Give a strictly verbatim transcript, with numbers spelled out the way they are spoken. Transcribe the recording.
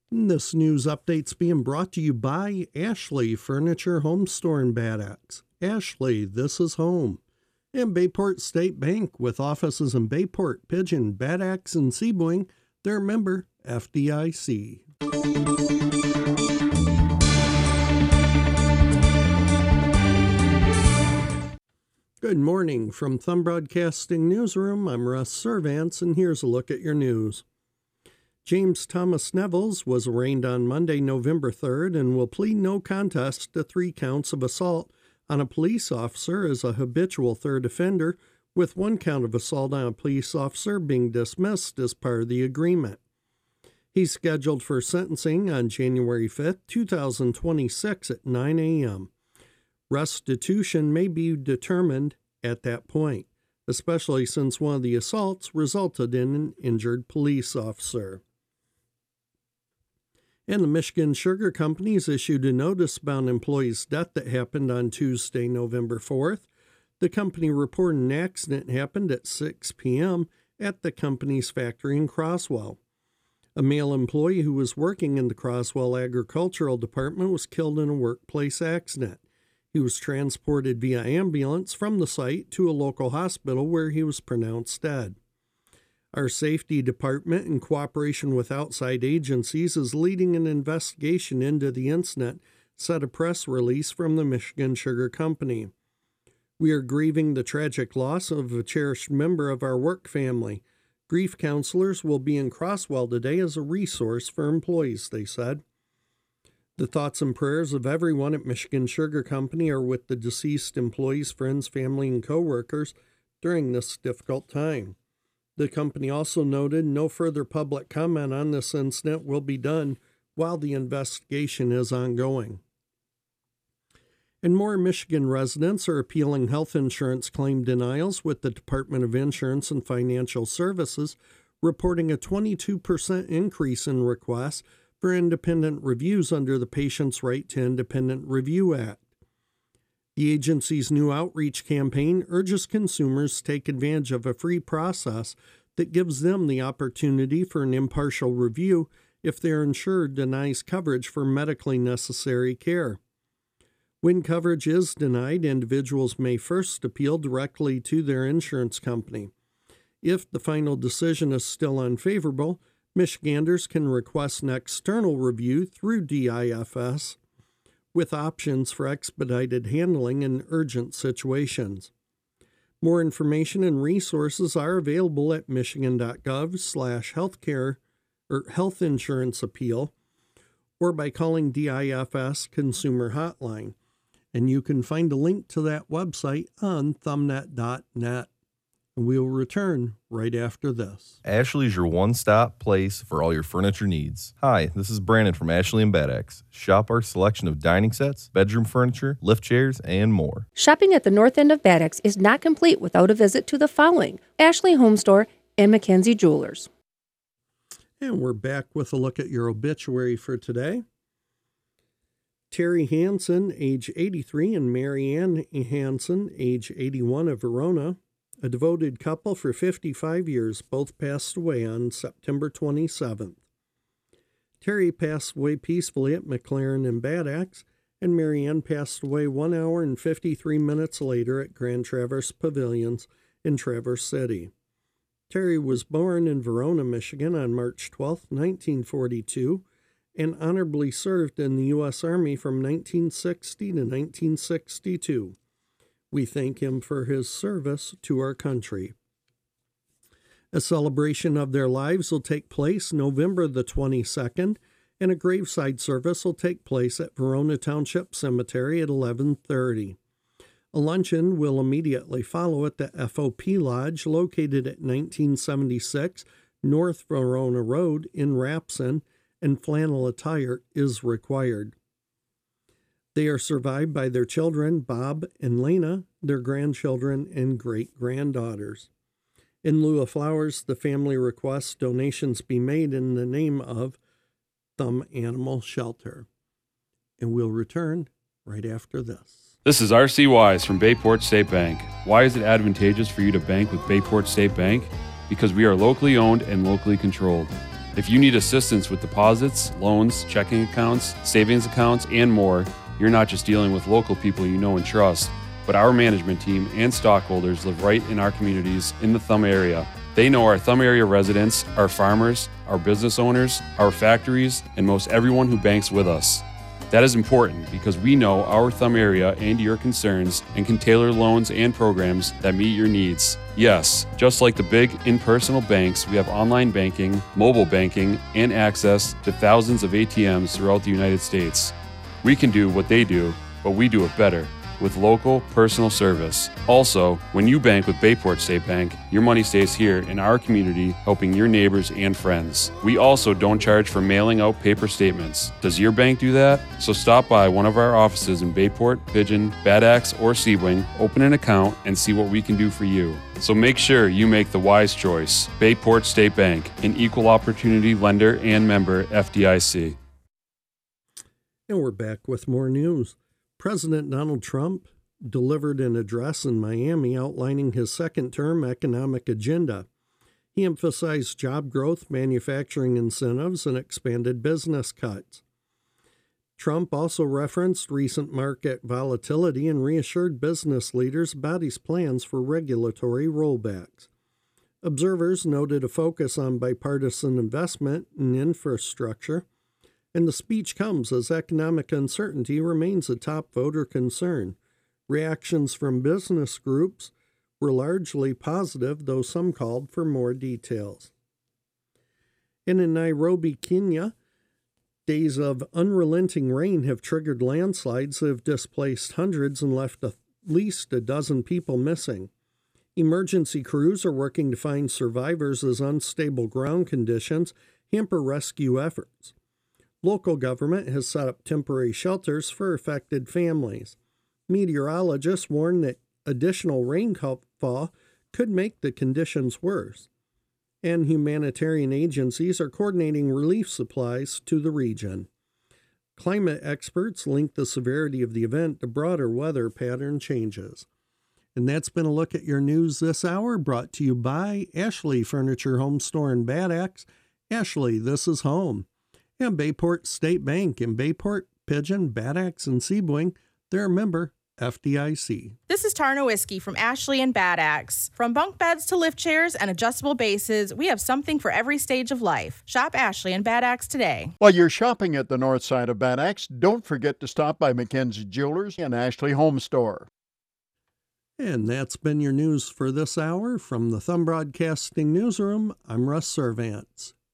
This news update's being brought to you by Ashley Furniture Home Store in Bad Axe. Ashley, this is home. And Bayport State Bank, with offices in Bayport, Pigeon, Bad Axe, and Seaboing. They're a member F D I C. Good morning from Thumb Broadcasting Newsroom. I'm Russ Servants, and here's a look at your news. James Thomas Nevels was arraigned on Monday, November third, and will plead no contest to three counts of assault on a police officer as a habitual third offender, with one count of assault on a police officer being dismissed as part of the agreement. He's scheduled for sentencing on January fifth, twenty twenty-six at nine a.m. Restitution may be determined at that point, especially since one of the assaults resulted in an injured police officer. And the Michigan Sugar Company has issued a notice about an employee's death that happened on Tuesday, November fourth. The company reported an accident happened at six p.m. at the company's factory in Croswell. A male employee who was working in the Croswell Agricultural Department was killed in a workplace accident. He was transported via ambulance from the site to a local hospital where he was pronounced dead. Our safety department, in cooperation with outside agencies, is leading an investigation into the incident, said a press release from the Michigan Sugar Company. We are grieving the tragic loss of a cherished member of our work family. Grief counselors will be in Croswell today as a resource for employees, they said. The thoughts and prayers of everyone at Michigan Sugar Company are with the deceased employees, friends, family, and coworkers during this difficult time. The company also noted no further public comment on this incident will be done while the investigation is ongoing. And more Michigan residents are appealing health insurance claim denials, with the Department of Insurance and Financial Services reporting a twenty-two percent increase in requests for independent reviews under the Patients' Right to Independent Review Act. The agency's new outreach campaign urges consumers to take advantage of a free process that gives them the opportunity for an impartial review if their insured denies coverage for medically necessary care. When coverage is denied, individuals may first appeal directly to their insurance company. If the final decision is still unfavorable, Michiganders can request an external review through D I F S, with options for expedited handling in urgent situations. More information and resources are available at michigan.gov slash healthcare or health insurance appeal, or by calling D I F S Consumer Hotline. And you can find a link to that website on thumbnet dot net. We'll return right after this. Ashley's your one-stop place for all your furniture needs. Hi, this is Brandon from Ashley and Bad Axe. Shop our selection of dining sets, bedroom furniture, lift chairs, and more. Shopping at the north end of Bad Axe is not complete without a visit to the following: Ashley Home Store and Mackenzie Jewelers. And we're back with a look at your obituary for today. Terry Hansen, age eighty-three, and Marianne Hansen, age eighty-one, of Verona. A devoted couple for fifty-five years, both passed away on September twenty-seventh. Terry passed away peacefully at McLaren and Bad Axe, and Marianne passed away one hour and fifty-three minutes later at Grand Traverse Pavilions in Traverse City. Terry was born in Verona, Michigan on March twelfth, nineteen forty-two, and honorably served in the U S Army from nineteen sixty to nineteen sixty-two. We thank him for his service to our country. A celebration of their lives will take place November the twenty-second, and a graveside service will take place at Verona Township Cemetery at eleven thirty. A luncheon will immediately follow at the F O P Lodge, located at nineteen seventy-six North Verona Road in Rapson, and flannel attire is required. They are survived by their children, Bob and Lena, their grandchildren, and great-granddaughters. In lieu of flowers, the family requests donations be made in the name of Thumb Animal Shelter. And we'll return right after this. This is R C Wise from Bayport State Bank. Why is it advantageous for you to bank with Bayport State Bank? Because we are locally owned and locally controlled. If you need assistance with deposits, loans, checking accounts, savings accounts, and more, you're not just dealing with local people you know and trust, but our management team and stockholders live right in our communities in the Thumb area. They know our Thumb area residents, our farmers, our business owners, our factories, and most everyone who banks with us. That is important because we know our Thumb area and your concerns and can tailor loans and programs that meet your needs. Yes, just like the big impersonal banks, we have online banking, mobile banking, and access to thousands of A T Ms throughout the United States. We can do what they do, but we do it better, with local, personal service. Also, when you bank with Bayport State Bank, your money stays here in our community, helping your neighbors and friends. We also don't charge for mailing out paper statements. Does your bank do that? So stop by one of our offices in Bayport, Pigeon, Bad Axe, or Sebring, open an account, and see what we can do for you. So make sure you make the wise choice. Bayport State Bank, an equal opportunity lender and member F D I C. And we're back with more news. President Donald Trump delivered an address in Miami outlining his second-term economic agenda. He emphasized job growth, manufacturing incentives, and expanded business cuts. Trump also referenced recent market volatility and reassured business leaders about his plans for regulatory rollbacks. Observers noted a focus on bipartisan investment in infrastructure, and the speech comes as economic uncertainty remains a top voter concern. Reactions from business groups were largely positive, though some called for more details. And in Nairobi, Kenya, days of unrelenting rain have triggered landslides that have displaced hundreds and left at least a dozen people missing. Emergency crews are working to find survivors as unstable ground conditions hamper rescue efforts. Local government has set up temporary shelters for affected families. Meteorologists warn that additional rainfall could make the conditions worse, and humanitarian agencies are coordinating relief supplies to the region. Climate experts link the severity of the event to broader weather pattern changes. And that's been a look at your news this hour, brought to you by Ashley Furniture Home Store in Bad Axe. Ashley, this is home. And Bayport State Bank in Bayport, Pigeon, Bad Axe, and Sebring. They're a member F D I C. This is Tarnowiski from Ashley and Bad Axe. From bunk beds to lift chairs and adjustable bases, we have something for every stage of life. Shop Ashley and Bad Axe today. While you're shopping at the north side of Bad Axe, don't forget to stop by McKenzie Jewelers and Ashley Home Store. And that's been your news for this hour. From the Thumb Broadcasting Newsroom, I'm Russ Servants.